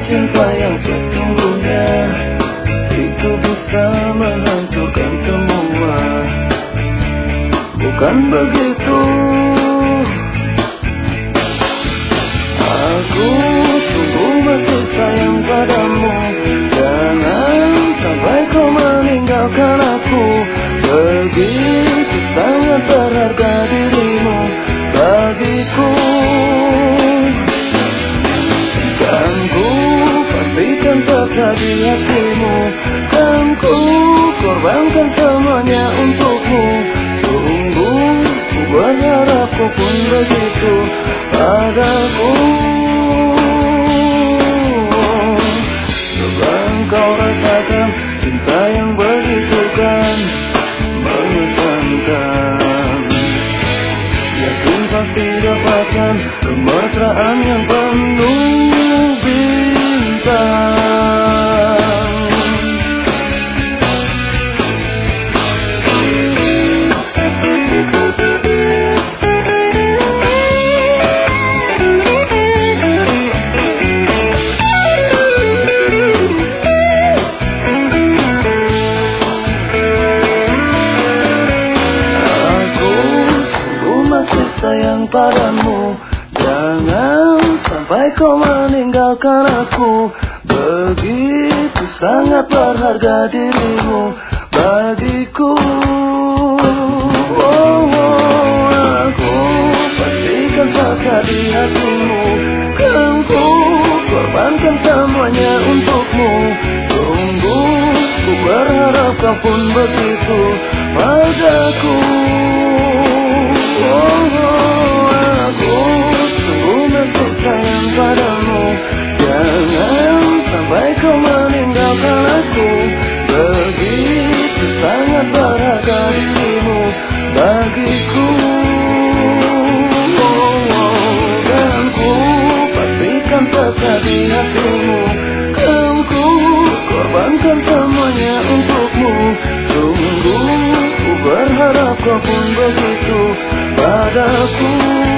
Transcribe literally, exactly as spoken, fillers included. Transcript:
cinta yang sesungguhnya itu bisa menghancurkan semua. Bukan begitu. Aku sungguh masih sayang padamu. Jangan sampai kau meninggalkan aku. Begitu sangat berharga dirimu bagiku. Dan ku pastikan tetap di hatimu. Kan ku korbankan semuanya untukmu. Sungguh ku berharap kau pun begitu padaku. Coba engkau rasakan cinta yang begitu kan mengesankan. Yakin pasti dapatkan kemesraan yang penuh bintang. Sayang padamu, jangan sampai kau meninggalkan aku. Begitu sangat berharga dirimu bagiku. Oh, oh, aku pastikan saja di hatimu. Kan ku korbankan semuanya untukmu. Sungguh ku berharap kau pun begitu padaku. Oh, oh, aku sungguh masih sayang padamu. Jangan sampai kau meninggalkan aku. Begitu sangat berharga dirimu bagiku. Oh, oh, dan ku pastikan tetap di hatimu. Kan ku korbankan semuanya untukmu. Sungguh ku berharap kau pun begitu padaku.